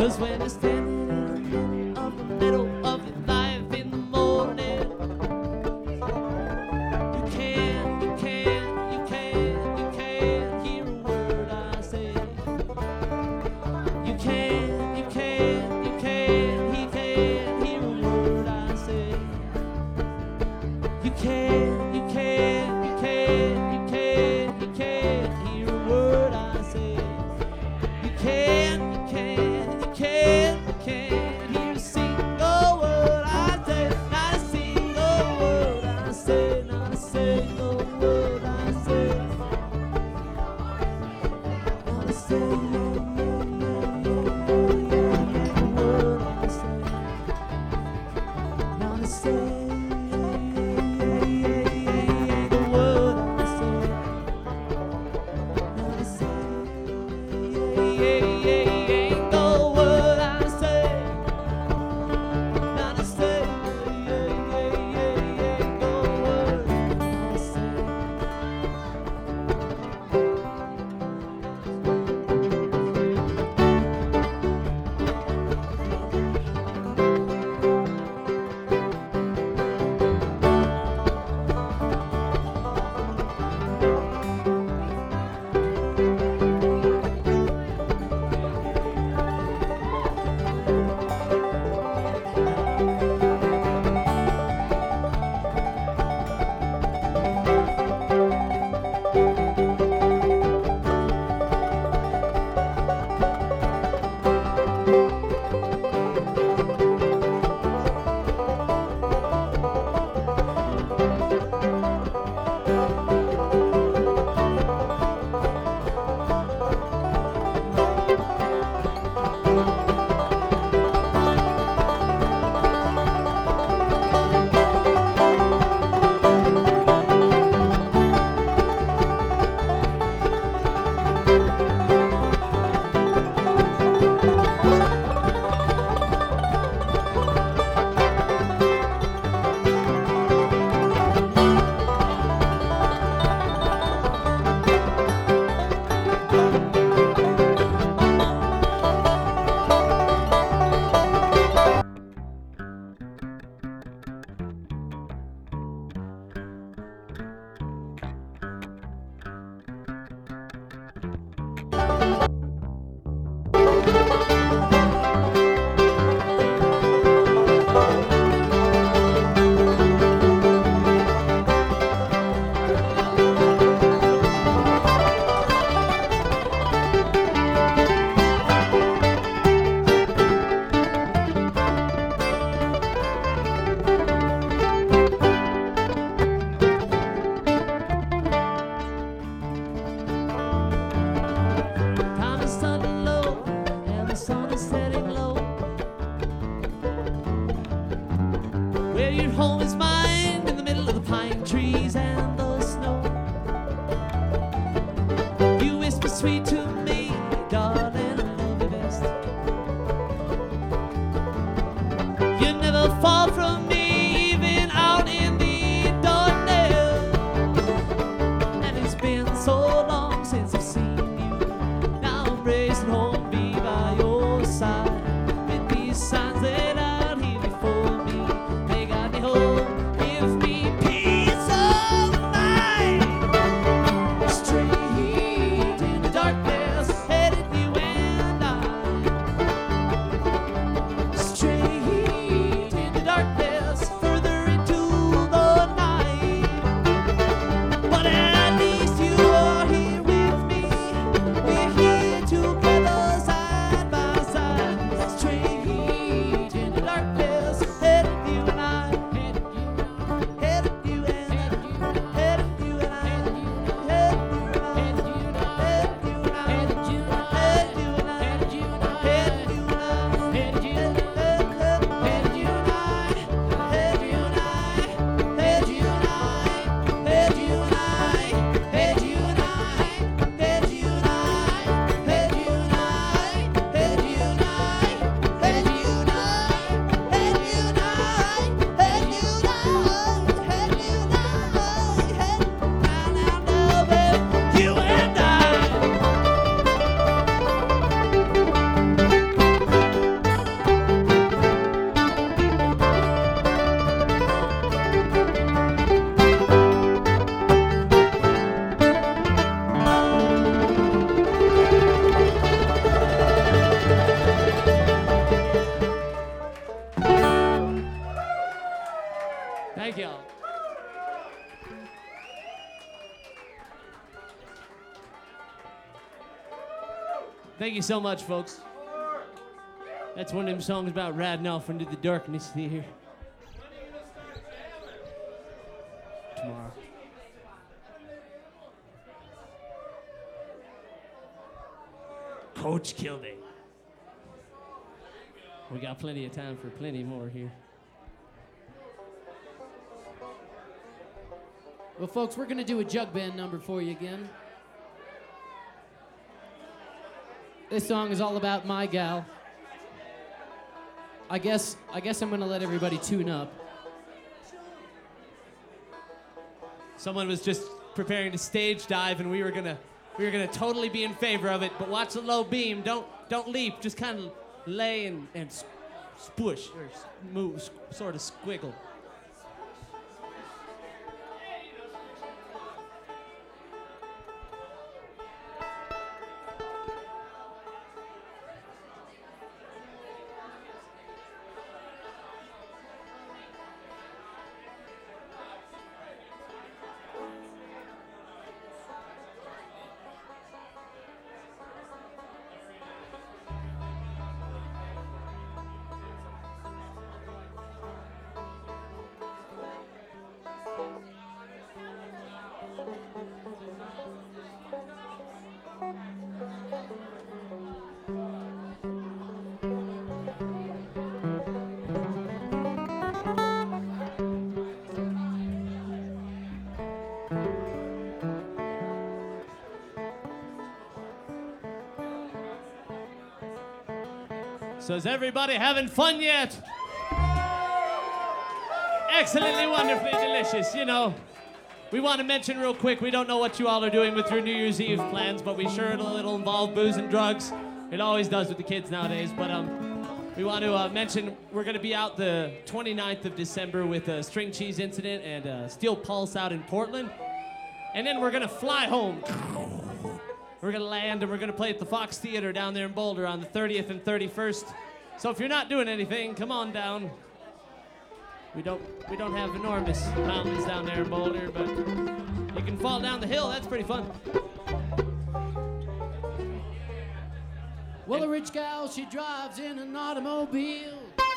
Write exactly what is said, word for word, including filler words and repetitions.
'Cause when you're standing in the middle of your life in the morning, you can't, you can't, you can't, you can't hear a word I say. You can't, you can't, you can't, he can't hear a word I say. You can't, you can't, you can't, you can't, you can't hear a word I say. You can't, you can't, you can't, you can't hear a single word I say. Not a single word I say, not a single word I say. Not a single word I say. Not a single home is mine in the middle of the pine trees and the snow. You whisper sweet to me, darling, I love you best. You never fall from me, even out in the darkness. And it's been so long since I've seen you. Now I'm racing home, be by your side. With these signs that out here before me, they got me home, give me peace of mind. Straight in the darkness, headed you and I. Straight in the darkness, Thank y'all. Thank you so much, folks. That's one of them songs about riding off into the darkness there. Tomorrow. Coach killed it. We got plenty of time for plenty more here. Well, folks, we're going to do a jug band number for you again. This song is all about my gal. I guess I guess I'm going to let everybody tune up. Someone was just preparing to stage dive, and we were gonna we were gonna totally be in favor of it. But watch the low beam. Don't don't leap. Just kind of lay and and spush or move, sort of squiggle. So is everybody having fun yet? Excellently, wonderfully delicious. You know, we want to mention real quick, we don't know what you all are doing with your New Year's Eve plans, but we sure it'll, it'll involve booze and drugs. It always does with the kids nowadays. But um, we want to uh, mention we're going to be out the twenty-ninth of December with a String Cheese Incident and uh, Steel Pulse out in Portland. And then we're going to fly home. We're going to land and we're going to play at the Fox Theater down there in Boulder on the thirtieth and thirty-first. So if you're not doing anything, come on down. We don't we don't have enormous mountains down there in Boulder, but you can fall down the hill. That's pretty fun. Well, a rich gal, she drives in an automobile.